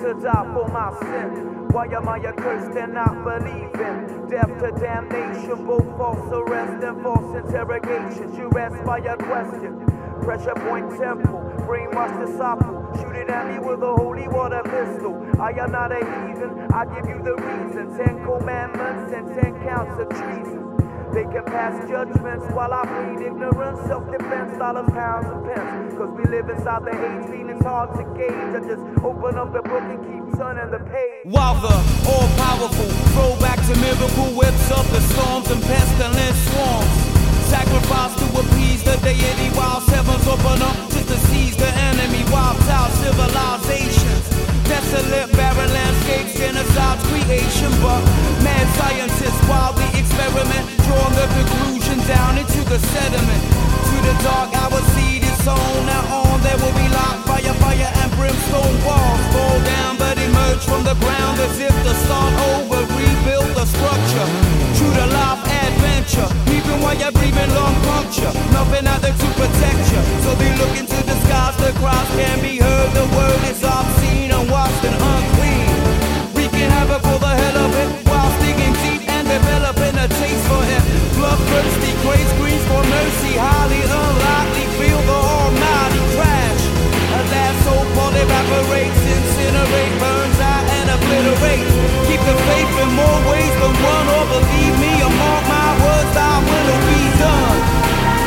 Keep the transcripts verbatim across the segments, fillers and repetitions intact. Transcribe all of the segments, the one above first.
to die for my sin. Why am I accursed and not believing? Death to damnation, both false arrest and false interrogations. You ask by a question. Pressure point temple, brainwash disciple. Shoot it at me with a holy water pistol. I am not a heathen, I give you the reason. Ten commandments and ten counts of treason. They can pass judgments while I plead ignorance. Self-defense, dollars, pounds, and pence. Cause we live inside the hate fiend, it's hard to gauge. I just open up the book and keep turning the page. While the all-powerful throwback to miracle whips up the storms and pestilence swarms. Sacrifice to appease the deity while sevens open up just to seize the enemy. Wiped out civilizations, desolate barren landscapes, genocide's creation. But mad scientists wildly experiment, drawing the conclusion down into the sediment. To the dark our seed is sown. Now on there will be light, fire, fire and brimstone. Walls fall down but emerge from the ground as if to start over, rebuild the structure. True to life adventure, even while you're breathing long puncture. Nothing out there to protect you, so they look into the skies. The cries can be heard, the word is obscene, unwashed and unclean. Wreaking havoc for the hell of it, while digging deep and developing a taste for it. Bloodthirsty grace screams for mercy, highly unlikely, feel the almighty crash. Alas, so-called evaporates, incinerate, burns out and obliterates. Keep the faith in more ways than one, or believe me, or mark my words, thy will be done.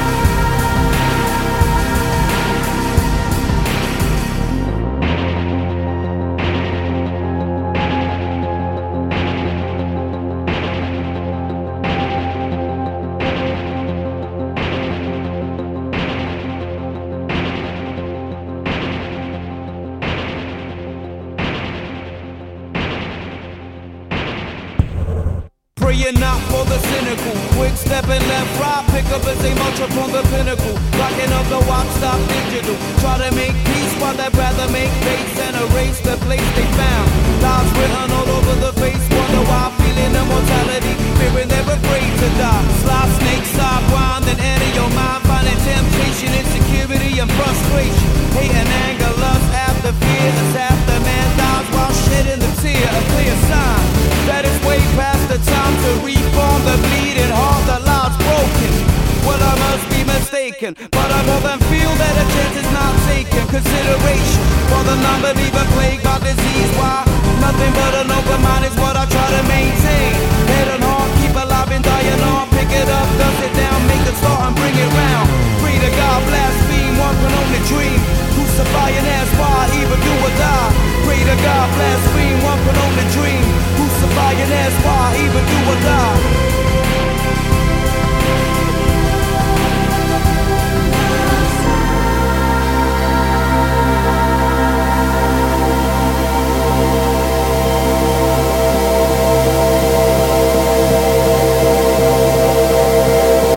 Praying not for the cynical, quick stepping left, right, pick up and say much upon the pinnacle. Rocking up the watch, stop digital. Try to make peace while they'd rather make base and erase the place they found. Lies written all over the face, wonder why, feeling immortality, fearing they're afraid to die. Sly snake, side wind, and enter your mind, finding temptation, insecurity, and frustration. Hate and anger, lust, after fear, as half the man dies while shedding the tear. A clear sign that it's way past the time to reform the bleeding heart, the lives broken. Well, I must be mistaken, but I more than feel that a chance is not taken. Consideration for the non-believer plagued by disease. Why? Nothing but an open mind is what I try to maintain. Head and heart, keep alive and dying on. Pick it up, dust it down, make it start and bring it round. Free to God, blaspheme, one can only dream. Crucify and ask why, even do or die. Pray to God, blaspheme, one can only dream. Crucify and ask why, even do or die.